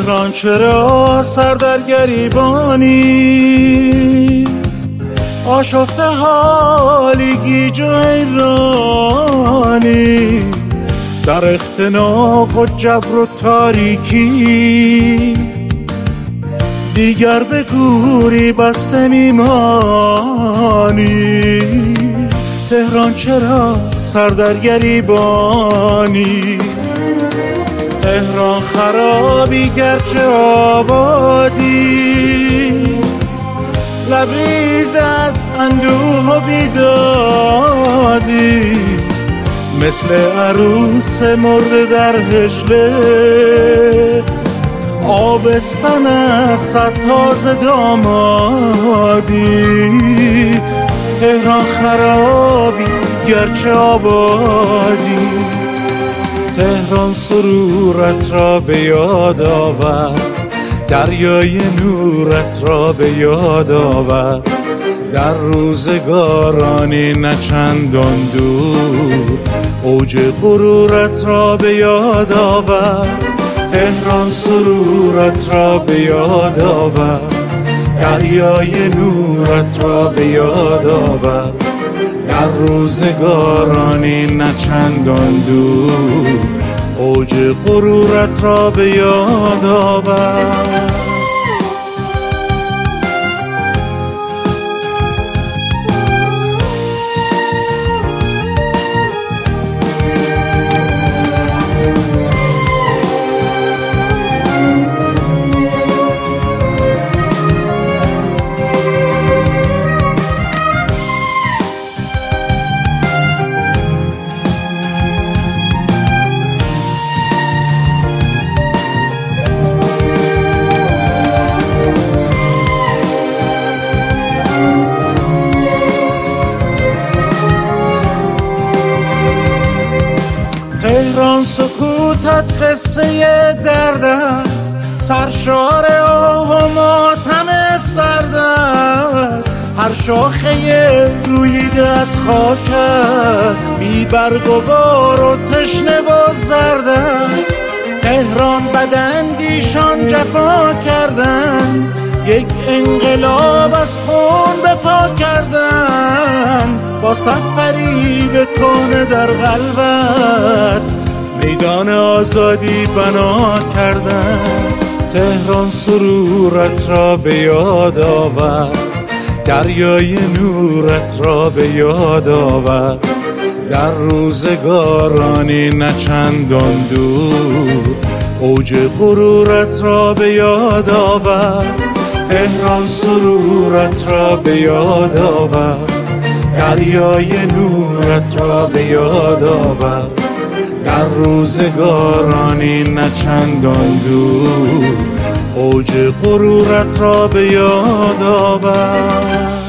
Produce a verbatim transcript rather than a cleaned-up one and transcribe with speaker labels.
Speaker 1: تهران چرا سر در گریبانی، آشفته حالی گیج و حیرانی، در اختناق و جبر و تاریکی، دیگر به گوری بسته میمانی. تهران چرا سر در گریبانی، تهران خرابی گرچه آبادی، لبریز از اندوه و بیدادی، مثل عروس مرده در هجله، آبستن از صد تازه دامادی. تهران خرابی گرچه آبادی، تهران سرورت را به یاد آور، دریای نورت را به یاد آور، در روزگارانی نه چندان دور، اوج غرورت را به یاد آور، تهران سرورت را به یاد آور، دریای نورت را به یاد آور، در روزگارانی نه چندان دور، اوج غرورت را به یاد آور. تهران سکوتت قصه درد است، سرشار آه و ماتم سرد است، هر شاخه روییده از خاکت، بی برگ و بار و تشنه و زرد است. تهران بداندیشان جفا کردند، یک انقلاب از خون به پا کردند، با صد فریب کهنه در قلبت میدان آزادی بنا کردند. تهران سرورت را به یاد آور، دریای نورت را به یاد آور، در روزگارانی نه چندان دور، اوج غرورت را به یاد آور، تهران سرورت را به یاد آور، دریای نورت را به یاد آور، در روزگارانی نه چندان دور، اوج غرورت را به یاد آور.